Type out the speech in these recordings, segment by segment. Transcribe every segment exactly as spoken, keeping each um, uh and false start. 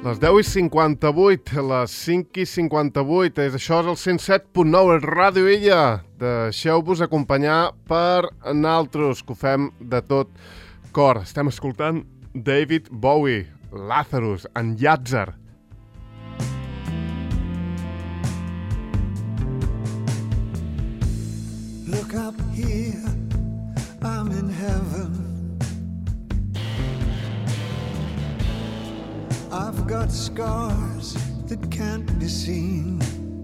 Les deu i cinquanta-vuit, les cinc i cinquanta-vuit, és això és el cent set punt nou, el Ràdio Illa. Deixeu-vos acompanyar per naltros, que ho fem de tot cor. Estem escoltant David Bowie, Lazarus, en Llàtzer. Look up here, I'm in heaven. I've got scars that can't be seen.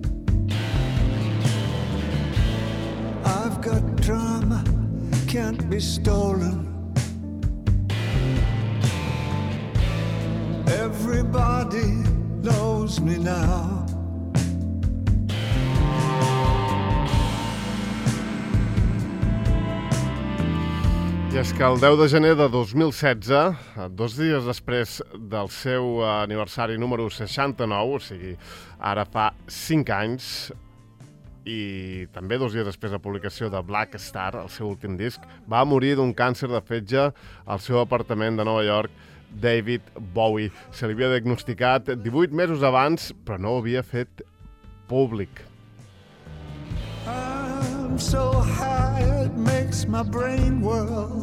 I've got drama, can't be stolen. Everybody knows me now. I és que el deu de gener de dos mil setze, dos dies després del seu aniversari número seixanta-nou, o sigui, ara fa cinc anys, i també dos dies després de la publicació de Black Star, el seu últim disc, va morir d'un càncer de fetge al seu apartament de Nova York, David Bowie. Se li havia diagnosticat divuit mesos abans, però no ho havia fet públic. I'm so high it makes my brain whirl.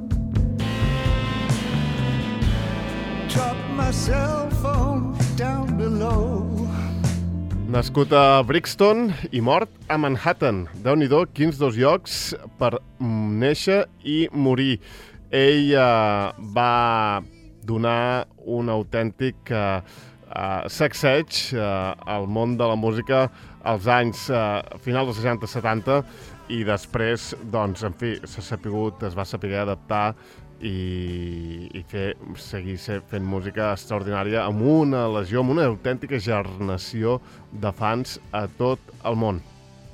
Drop my cell phone down below. Nascut a Brixton i mort a Manhattan. Déu-n'hi-do, quins dos llocs per néixer i morir. Ell eh, va donar un autèntic eh, Uh, sacseig uh, al món de la música als anys uh, finals dels seixanta setanta i després, doncs, en fi, s'ha sapigut, es va saber adaptar i, i fer, seguir fent música extraordinària amb una legió, amb una autèntica gernació de fans a tot el món.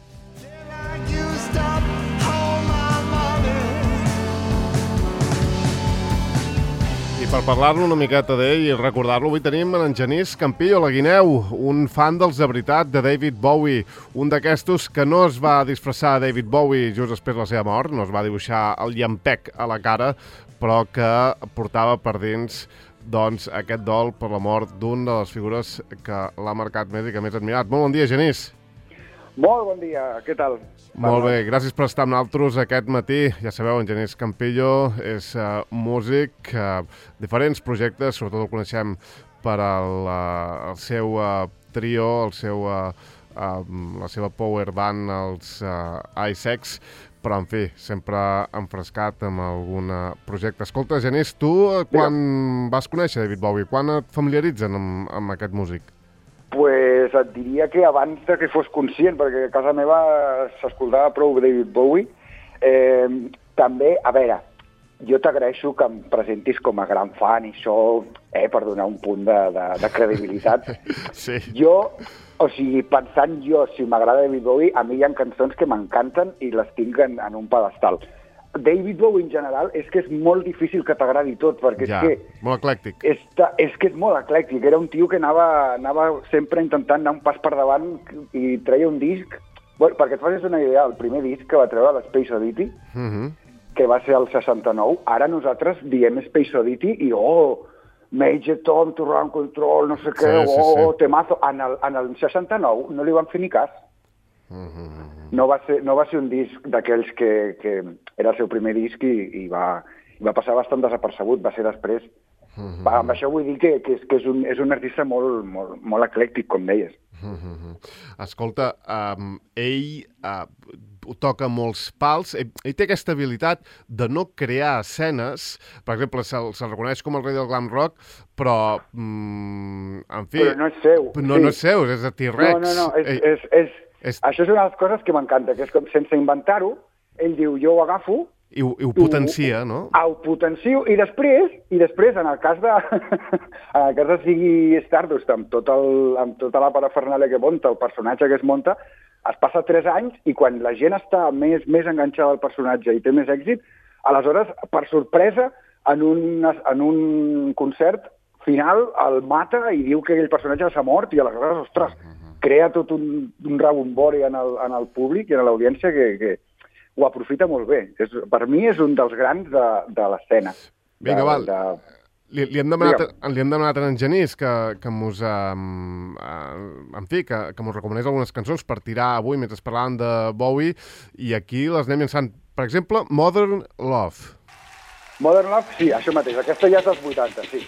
I per parlar-lo una miqueta d'ell i recordar-lo, avui tenim en Genís Campillo, la Guineu, un fan dels de veritat de David Bowie, un d'aquestos que no es va disfressar a David Bowie just després de la seva mort, no es va dibuixar el llampec a la cara, però que portava per dins doncs, aquest dol per la mort d'una de les figures que l'ha marcat més i que més ha admirat. Molt bon dia, Genís. Molt bon dia, què tal? Molt bé, gràcies per estar amb nosaltres aquest matí. Ja sabeu, en Genís Campillo és uh, músic, uh, diferents projectes, sobretot el coneixem per el, uh, el seu uh, trio, el seu, uh, uh, la seva power band, els uh, Ice-X, però, en fi, sempre enfrescat amb algun projecte. Escolta, Genís, tu uh, quan vas conèixer David Bowie, quan et familiaritzen amb, amb aquest músic? Pues et diria que abans de que fos conscient, perquè a casa meva s'escoltava prou David Bowie. Eh, també, a veure, jo t'agraeixo que em presentis com a gran fan i això, eh, per donar un punt de, de, de credibilitat. Sí. Jo, o sigui, pensant jo si m'agrada David Bowie, a mi hi ha cançons que m'encanten i les tinc en, en un pedestal. David Bowie en general és que és molt difícil que t'agradi tot, perquè ja, és que... molt eclèctic. És, és que és molt eclèctic. Era un tio que anava, anava sempre intentant anar un pas per davant i treia un disc... Bueno, perquè et facis una idea, el primer disc que va treure l'Space Oddity, uh -huh. que va ser el seixanta-nou, ara nosaltres diem Space Oddity i oh, Major Tom, to Run Control, no sé què, sí, sí, oh, sí. Temazo. En el, en el seixanta-nou no li van fer ni cas. Uh -huh. No va ser, no va ser un disc d'aquells que, que era el seu primer disc i, i, va, i va passar bastant desapercebut, va ser després. Uh-huh. Va, amb això vull dir que, que, és, que és, un, és un artista molt, molt, molt eclèctic, com deies. Uh-huh. Escolta, um, ell uh, toca molts pals, ell, ell té aquesta habilitat de no crear escenes, per exemple, se'l se reconeix com el rei del glam rock, però, um, en fi... Però no és seu. No, sí. no és seu, és de T-Rex. No, no, no, és... Ell... és, és... És... Això és una de les coses que m'encanta, que és com sense inventar-ho, ell diu, jo ho agafo... I ho, i ho potencia, no? Ho potencio, i després, i després en el cas de, en el cas de sigui Stardust, amb, tot el, amb tota la parafernàlia que munta, el personatge que es munta, es passa tres anys i quan la gent està més, més enganxada al personatge i té més èxit, aleshores, per sorpresa, en un, en un concert final el mata i diu que aquell personatge s'ha mort i aleshores, ostres, crea tot un, un rebombori en el, en el públic i en l'audiència que, que ho aprofita molt bé. És, per mi és un dels grans de, de l'escena. Vinga, de, val. De... li, li, hem demanat, li hem demanat a en Genís que, que mos, um, uh, en fi, que, que mos recomanés algunes cançons per tirar avui mentre parlàvem de Bowie, i aquí les anem llançant. Per exemple, Modern Love. Modern Love, sí, això mateix. Aquesta ja és dels vuitanta, sí.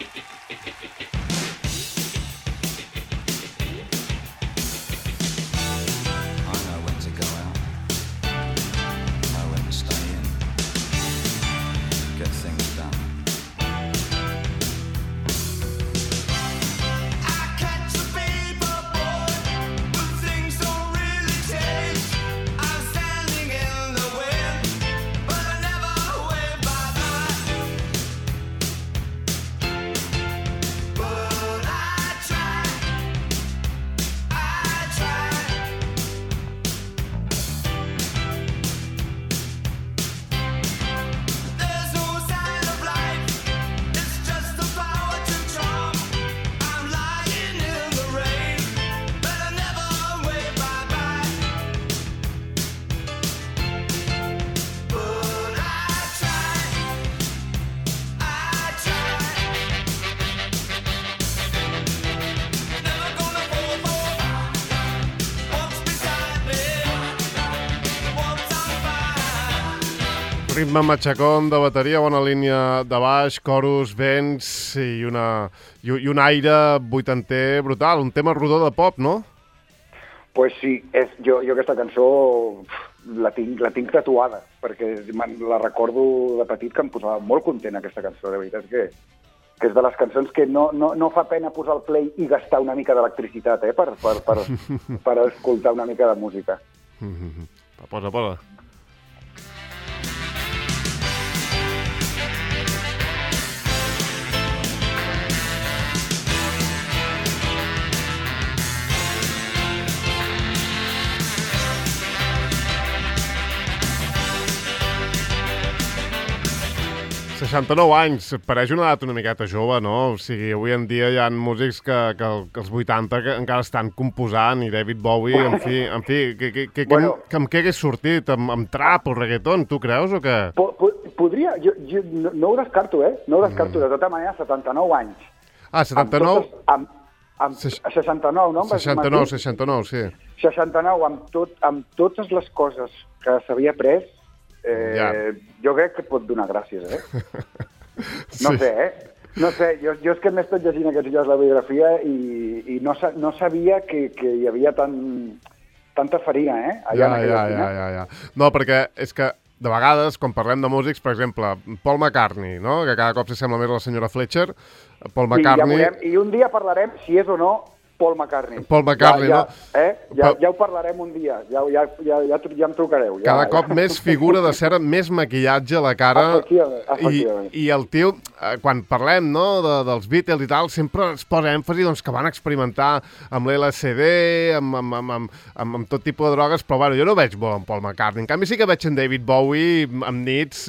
Ritme matxacón de bateria, bona línia de baix, coros, vents i, una, i, i un aire vuitanter brutal, un tema rodó de pop, no? Pues sí, és, jo, jo aquesta cançó la tinc, la tinc tatuada, perquè la recordo de petit que em posava molt content aquesta cançó, de veritat que, que és de les cançons que no, no, no fa pena posar el play i gastar una mica d'electricitat, eh, per, per, per, per escoltar una mica de música. Posa, posa. seixanta-nou anys, pareix una edat una miqueta jove, no? O sigui, avui en dia hi ha músics que, que, que els vuitanta que encara estan composant, i David Bowie, en fi, en fi que, que, que, bueno, que, que amb què hagués sortit? Amb, amb trap o reggaeton, tu creus o què? Po, po, podria, jo, jo no, no ho descarto, eh? No ho descarto, mm. de tota manera, setanta-nou anys. Ah, setanta-nou? Amb, totes, amb, amb Seix... seixanta-nou, no? seixanta-nou, seixanta-nou, sí. seixanta-nou, amb, tot, amb totes les coses que s'havia pres, Eh, ja. jo crec que pot donar gràcies, eh? No sí. sé, eh? No sé, jo, jo és que m'he estat llegint aquests dies la biografia i, i no, sa, no sabia que, que hi havia tan, tanta farina, eh? Allà ja, ja, ja, ja, ja. No, perquè és que de vegades, quan parlem de músics, per exemple, Paul McCartney, no? Que cada cop s'assembla més a la senyora Fletcher, Paul McCartney... Sí, ja veurem, i un dia parlarem si és o no Paul McCartney. Paul McCartney, ja, ja, no? Eh? Ja, ja ho parlarem un dia, ja, ja, ja, ja, ja em trucareu. Ja, Cada ja. cop més figura de cera, més maquillatge a la cara. Efectivament, efectivament. I, I el tio, quan parlem, no, de, dels Beatles i tal, sempre es posa èmfasi doncs, que van experimentar amb l'L S D, amb, amb, amb, amb, amb, amb tot tipus de drogues, però bueno, jo no veig molt en Paul McCartney. En canvi sí que veig en David Bowie amb nits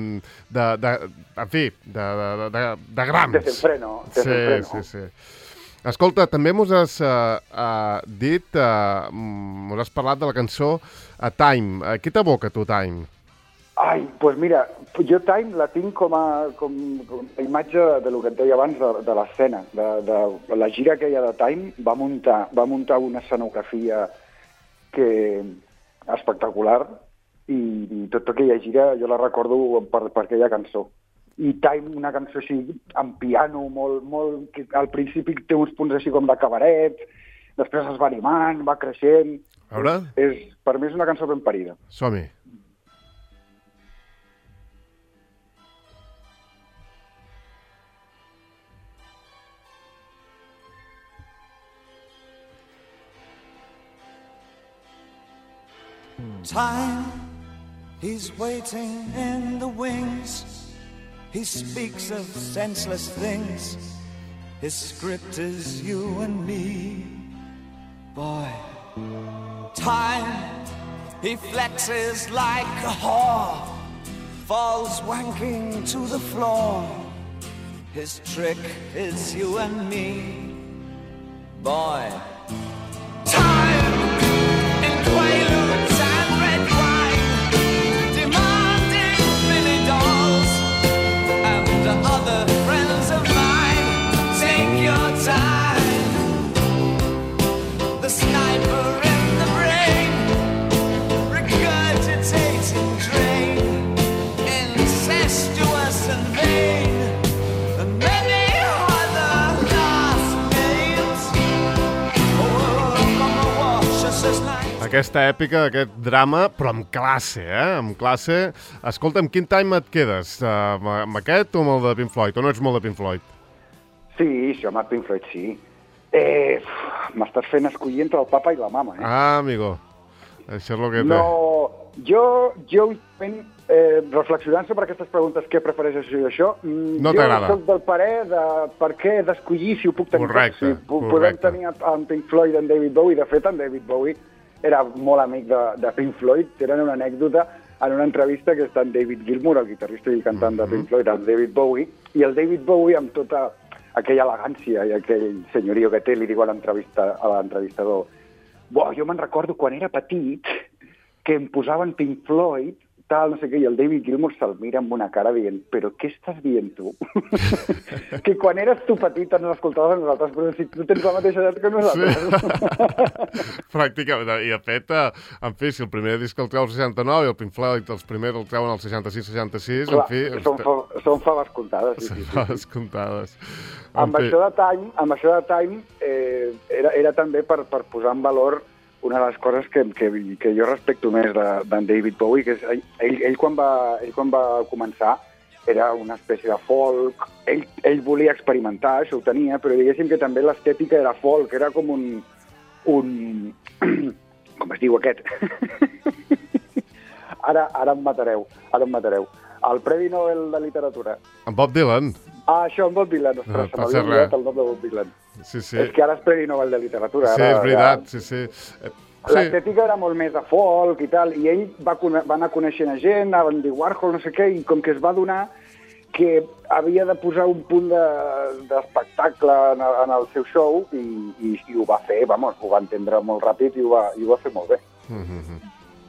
de, de, en fi, de, de, de, de grams. Desenfreno. Desenfreno. Sí, sí, sí. Escolta, també mos has uh, uh, dit, uh, mos has parlat de la cançó uh, Time. Uh, què t'evoca tu, Time? Ai, doncs pues mira, jo Time la tinc com a, com, com a imatge de lo que et deia abans de, de l'escena. De, de la gira aquella de Time va muntar, va muntar una escenografia que espectacular i, i tota aquella gira jo la recordo per, per aquella cançó. I Time, una cançó així amb piano, molt, molt, que al principi té uns punts així com de cabaret, després es va animant, va creixent. A veure? És, per mi és una cançó ben parida. Som-hi. Time, he's waiting in the wings. He speaks of senseless things. His script is you and me. Boy, time, he flexes like a whore, falls wanking to the floor. His trick is you and me. Boy, time, in quaaludes and red wine, demanding Billy dolls and other friends aquesta èpica, aquest drama, però amb classe, eh? Amb classe. Escolta, amb quin time et quedes? Uh, amb aquest o amb el de Pink Floyd? O no ets molt de Pink Floyd? Sí, sí, home, Pink Floyd, sí. Eh, m'estàs fent escollir entre el papa i la mama, eh? Ah, amigo, això és el que té. No, jo, jo eh, reflexionant sobre aquestes preguntes, què prefereix això i això, no jo t'agrada. soc del parer de per què he d'escollir si ho puc tenir. Correcte, si podem correcte. tenir en Pink Floyd i en David Bowie. De fet, en David Bowie era molt amic de, de Pink Floyd. Tenen una anècdota en una entrevista que està en David Gilmour, el guitarrista i cantant mm-hmm. de Pink Floyd, el David Bowie, i el David Bowie, amb tota aquella elegància i aquell senyorio que té, li diu a l'entrevistador: "Bo, jo me'n recordo quan era petit que em posaven Pink Floyd, tal, no sé què", i el David Gilmour se'l mira amb una cara dient: "Però què estàs dient tu?" Que quan eres tu petit ens escoltaves a nosaltres, però si tu tens la mateixa edat que nosaltres. Sí. Pràcticament. I de fet, en fi, si el primer disc el treu el seixanta-nou i el Pink Floyd els primers el treuen el seixanta-sis seixanta-sis, en fi... Són, fa, són faves comptades. Sí, són sí, sí. faves comptades. Amb això de Time, amb això de Time eh, era, era també per, per posar en valor una de les coses que, que, que jo respecto més d'en de, David Bowie, que és ell, ell, quan va, ell quan va començar era una espècie de folk, ell, ell volia experimentar, això ho tenia, però diguéssim que també l'estètica era folk, era com un... un com es diu aquest? ara, ara em matareu, ara em matareu. El Premi Nobel de Literatura. En Bob Dylan. Ah, això, en Bob Dylan. Ostres, no, se m'havia oblidat el nom de Bob Dylan. Sí, sí. És que ara és Premi Nobel de Literatura. Sí, ara, és veritat, ja... sí, sí. Eh, L'estètica era molt més de folk i tal, i ell va, va anar coneixent a gent, a Andy Warhol, no sé què, i com que es va donar que havia de posar un punt d'espectacle de, en, en el seu show, i, i, i ho va fer, vamos, ho va entendre molt ràpid i ho va, i ho va fer molt bé. Mm-hmm.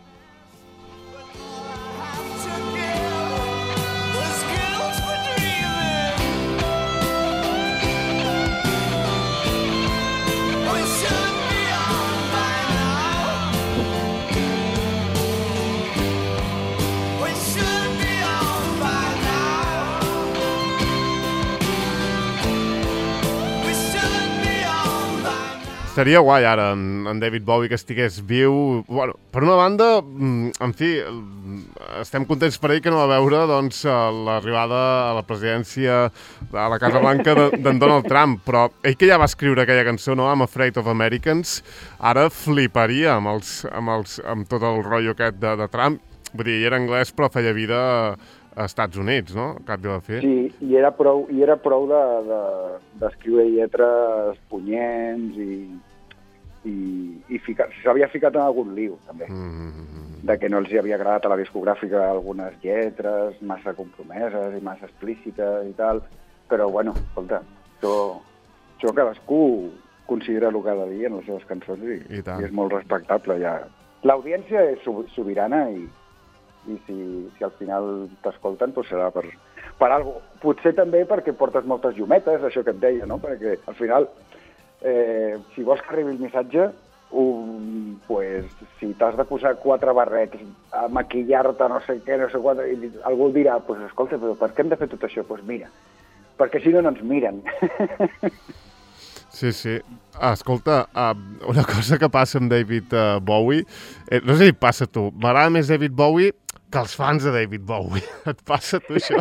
Estaria guai ara en, en David Bowie que estigués viu. Bueno, per una banda, en fi, estem contents per ell que no va veure doncs, l'arribada a la presidència a la Casa Blanca d'en Donald Trump, però ell que ja va escriure aquella cançó, no?, I'm Afraid of Americans, ara fliparia amb, els, amb, els, amb tot el rotllo aquest de, de Trump. Vull dir, era anglès però feia vida a Estats Units, no?, al cap i a la fi. Sí, i era prou, i era prou de, de, d'escriure lletres punyents i, i, i s'havia ficat en algun liu, també, mm-hmm. de que no els havia agradat a la discogràfica algunes lletres massa compromeses i massa explícites i tal, però, bueno, escolta, això, això cadascú considera el que ha de dir en les seves cançons i, I, i és molt respectable, ja. L'audiència és sobirana i i si, si al final t'escolten, doncs serà per, per alguna cosa. Potser també perquè portes moltes llumetes, això que et deia, no? Perquè al final, eh, si vols que arribi el missatge, um, pues, si t'has de posar quatre barrets, a maquillar-te, no sé què, no sé quatre, i algú dirà, pues, escolta, però per què hem de fer tot això? Doncs pues mira, perquè si no, no ens miren. Sí, sí. Ah, escolta, uh, una cosa que passa amb David uh, Bowie, eh, no sé si passa a tu, m'agrada més David Bowie que els fans de David Bowie. Et passa a tu això?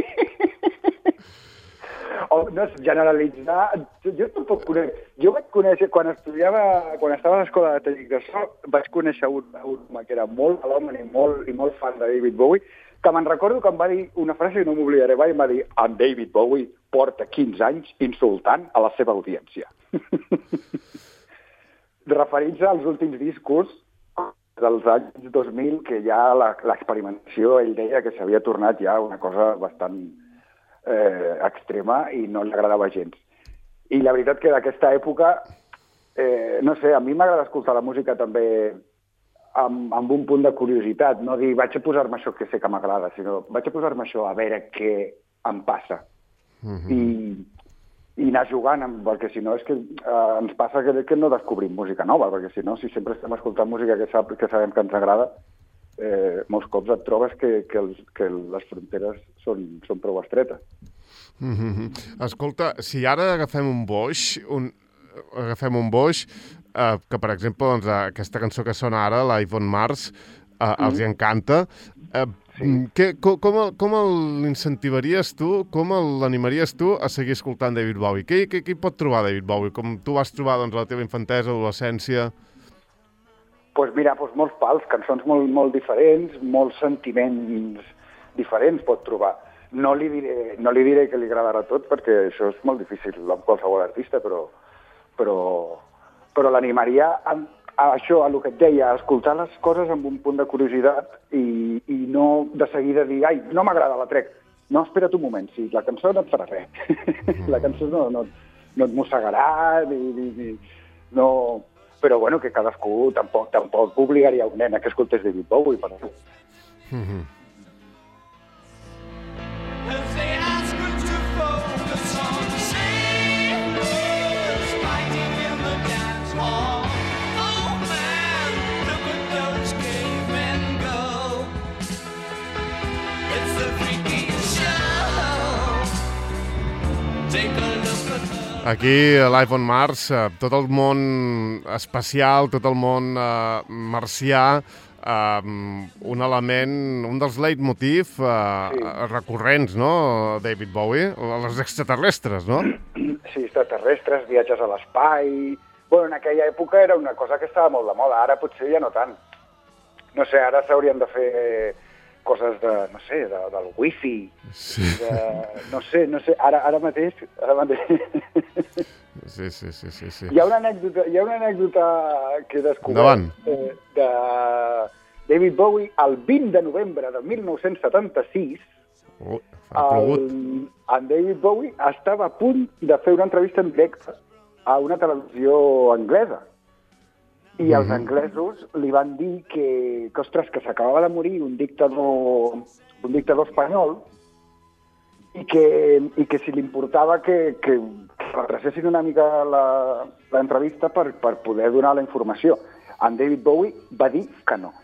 Oh, no és generalitzar. Jo tampoc conec. Jo vaig conèixer, quan estudiava, quan estava a l'escola de tècnic de so, vaig conèixer un, un home que era molt melòman i molt, i molt fan de David Bowie, que me'n recordo que em va dir una frase que no m'oblidaré mai, em va dir: en David Bowie porta quinze anys insultant a la seva audiència. Referint-se als últims discos dels anys dos mil, que ja l'experimentació, ell deia que s'havia tornat ja una cosa bastant eh, extrema i no li agradava gens. I la veritat que d'aquesta època, eh, no sé, a mi m'agrada escoltar la música també amb, amb un punt de curiositat, no dir vaig a posar-me això que sé que m'agrada, sinó vaig a posar-me això a veure què em passa. Mm-hmm. I i anar jugant, amb, perquè si no és que eh, ens passa que, que no descobrim música nova, perquè si no, si sempre estem escoltant música que, sap, que sabem que ens agrada, eh, molts cops et trobes que, que, els, que les fronteres són, són prou estretes. Mm-hmm. Escolta, si ara agafem un boix, un, agafem un boix, eh, que, per exemple, doncs, aquesta cançó que sona ara, Live on Mars, eh, mm. els hi encanta. Eh, sí. que, com com, com l'incentivaries tu, com l'animaries tu a seguir escoltant David Bowie? Què, què, què hi pot trobar David Bowie? Com tu vas trobar doncs, la teva infantesa, adolescència? Doncs pues mira, pues molts pals, cançons molt, molt diferents, molts sentiments diferents pot trobar. No li diré, no li diré que li agradarà tot, perquè això és molt difícil amb qualsevol artista, però, però, però l'animaria a, a això, a el que et deia, a escoltar les coses amb un punt de curiositat i, i no de seguida dir, ai, no m'agrada, la trec. No, espera't un moment, si la cançó no et farà res. Mm. La cançó no, no, no et mossegarà, ni, ni, ni, no... Però, bueno, que cadascú tampoc, tampoc obligaria un nen a que escoltés David Bowie, per exemple. Mm-hmm. Aquí, a Live on Mars, tot el món espacial, tot el món eh, marcià, eh, un element, un dels leitmotiv eh, sí. recurrents, no, David Bowie? Les extraterrestres, no? Sí, extraterrestres, viatges a l'espai... Bueno, en aquella època era una cosa que estava molt de moda, ara potser ja no tant. No sé, ara s'haurien de fer coses de, no sé, de, del wifi, sí. de, no sé, no sé, ara, ara mateix, ara mateix... Sí, sí, sí, sí, sí. Hi ha una anècdota, hi ha una anècdota que he descobert eh, de David Bowie el vint de novembre de mil nou-cents setanta-sis. Oh, ha plogut. El, en David Bowie estava a punt de fer una entrevista en directe a una televisió anglesa. I els anglesos li van dir que, que ostres, que s'acabava de morir un dictador, un dictador espanyol i que, i que si li importava que, que, que retrasessin una mica l'entrevista per, per poder donar la informació. En David Bowie va dir que no.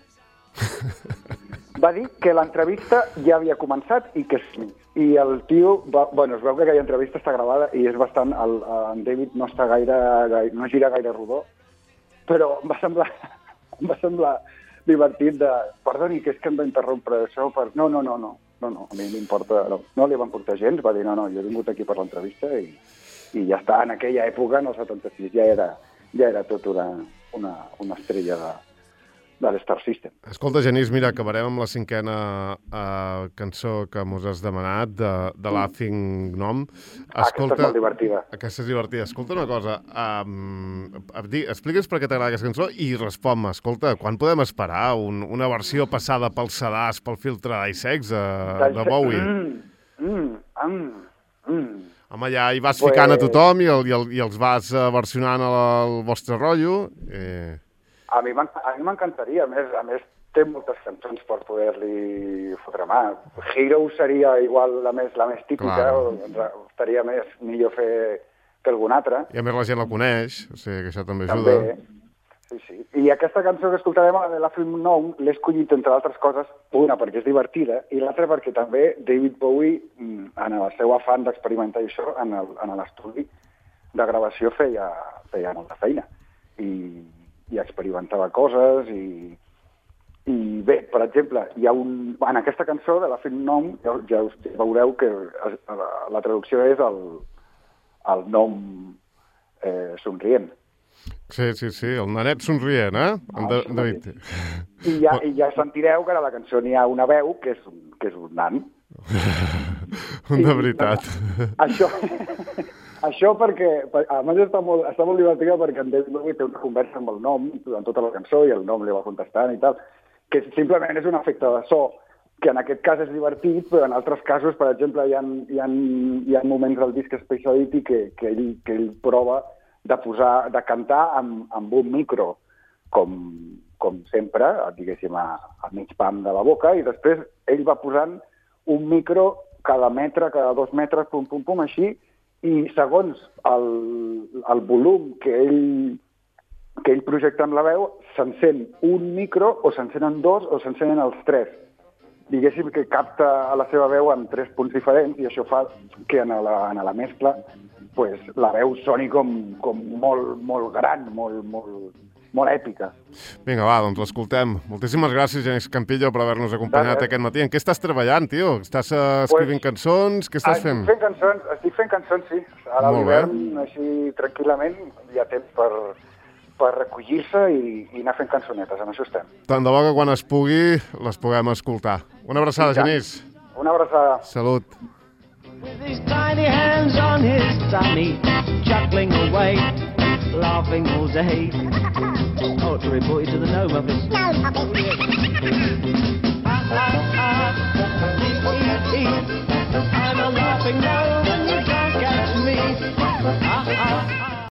Va dir que l'entrevista ja havia començat i que sí. I el tio, va, bueno, es veu que aquella entrevista està gravada i és bastant... El, en David no està gaire, gaire no gira gaire rodó, però em va semblar, em va semblar divertit de... Perdoni, que és que em va interrompre això per... No, no, no, no, no, no a mi m'importa... No, no li va importar gens, va dir, no, no, jo he vingut aquí per l'entrevista i, i ja està. En aquella època, en el setanta-sis, ja era, ja era tot una, una, una estrella de, de l'Star System. Escolta, Genís, mira, acabarem amb la cinquena uh, cançó que mos has demanat, de, de Laughing Gnome. Escolta, aquesta és molt divertida. Aquesta és divertida. Escolta una cosa, um, explica'ns per què t'agrada aquesta cançó i respon-me, escolta, quan podem esperar un, una versió passada pel sedàs, pel filtre d'iSex uh, de Bowie? Mm, mm, mm, mm. Home, ja hi vas pues... ficant a tothom i, el, i, el, i els vas uh, versionant al vostre rotllo. Eh... A mi m'encantaria, a més, a més té moltes cançons per poder-li fotre mà. Hero seria igual la més, la més típica, o, doncs, estaria més millor fer que algun altre. I a més la gent la coneix, o sigui que això també ajuda. També, sí, sí. I aquesta cançó que escoltarem, la de Laughing Gnome, l'he escollit, entre altres coses, una perquè és divertida, i l'altra perquè també David Bowie, en el seu afán d'experimentar això, en l'estudi de gravació feia, feia molta feina. I... i experimentava coses i, i bé, per exemple, hi ha un, en aquesta cançó de Laughing Gnome ja, ja us veureu que la, la traducció és el, el nom eh, somrient. Sí, sí, sí, el nanet somrient, eh? Ah, de, David. I ja, i ja sentireu que a la cançó n'hi ha una veu que és, que és un nan. Un de veritat. I, això... Això perquè, a més, està molt, està molt divertida perquè en David Bowie té una conversa amb el nom durant tota la cançó i el nom li va contestant i tal, que simplement és un efecte de so, que en aquest cas és divertit, però en altres casos, per exemple, hi ha, hi ha, hi ha moments del disc Space Oddity que, que, ell, que ell prova de, posar, de cantar amb, amb un micro, com, com sempre, diguéssim, a, a mig pam de la boca, i després ell va posant un micro cada metre, cada dos metres, pum, pum, pum, així, i segons el, el volum que ell, que ell projecta amb la veu, s'encén un micro, o s'encenen dos, o s'encenen els tres. Diguéssim que capta a la seva veu en tres punts diferents, i això fa que en la, en la mescla pues, la veu soni com, com molt, molt gran, molt, molt, molt èpica. Vinga, va, doncs l'escoltem. Moltíssimes gràcies, Genís Campillo, per haver-nos acompanyat Gràcies. aquest matí. En què estàs treballant, tio? Estàs uh, escrivint Pues, cançons? Què estàs fent? Estic fent cançons, estic fent cançons, sí. Ara a Molt bé. l'hivern, així tranquil·lament, hi ha temps per, per recollir-se i, i anar fent cançonetes, en això estem. Tant de bo que quan es pugui les puguem escoltar. Una abraçada, I tant. Genís. Una abraçada. Salut. With his tiny hands on his tummy, chuckling away, laughing all day. Oh, to report you to the gnome office. Gnome office. Ha, ha, ha, hee, hee, hee. I'm a laughing gnome and you can't catch me. Ha, ha, ha.